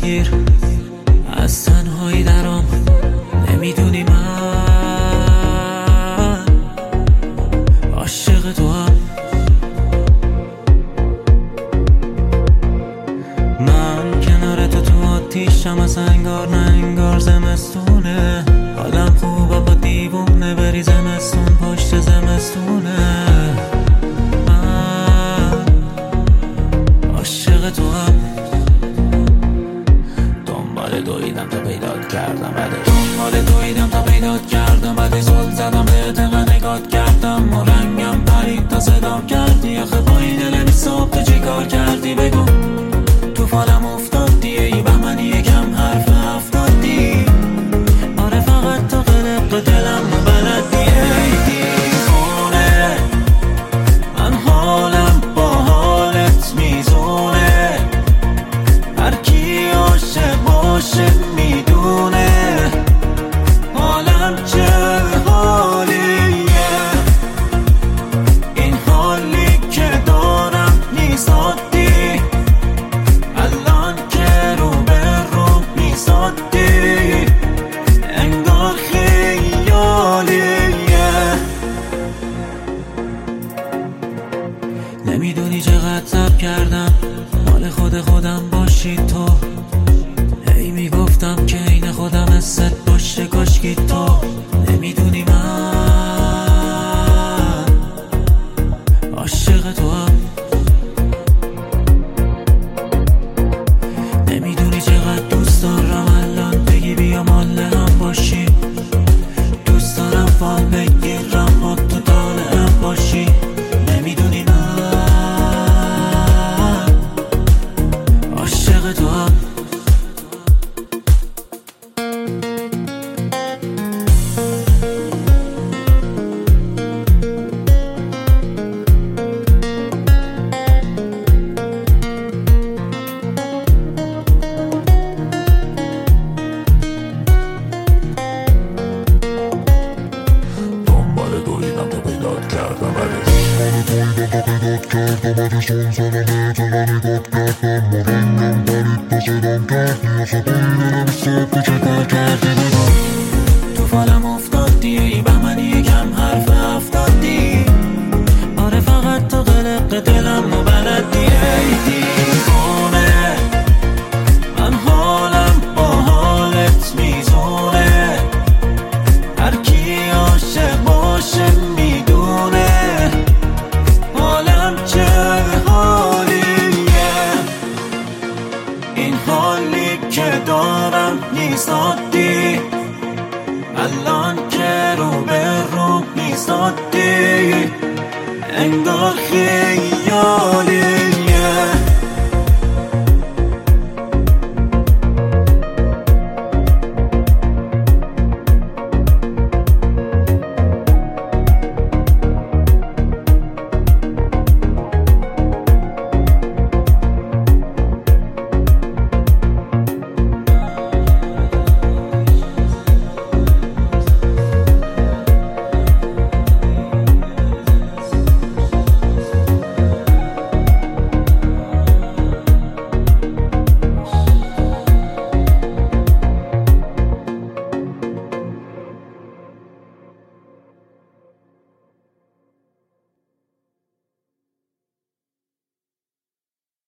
بگیر، از تنهایی درام. نمیدونی من عاشق تو هم. من کنار تو آتیشم، از انگار نه انگار زمستونه. حالم خوبه با دیوونه، بری زمستون پشت زمستونه. من عاشق تو هم. دنبال دویدم تا پیدات کردم، بعدش زل زدم بهت و نگات کردم و رنگم پرید تا صدام کردی. آخه با این دل بی صبح تو چی کار کردی؟ بگو تو فالم افتادی، ای بهمنی یکم حرف افتادی. آره فقط تو قلق دلم و بلدی. ای دیوونه من حالم با حالت میزونه، هر کی عاشق باشه میدونه حالم چه حالیه. این حالی که دارم نیست عادی، الان که رو به رو میزادی انگار خیالیه. نمیدونی چقدر صبر کردم مال خودم باشی تو. هی میگفتم که این خودم حست باشه کاشکی تو. نمیدونی من عاشق تو هم. نمیدونی چقدر دوست دارم الان بگی بیا مال هم باشی. دوست دارم فال بگیرم با تو طالعم باشی. نمیدونی من عاشق تو هم. دویدم تا پیدات کردم، بعدش زل زدم بهت و نگات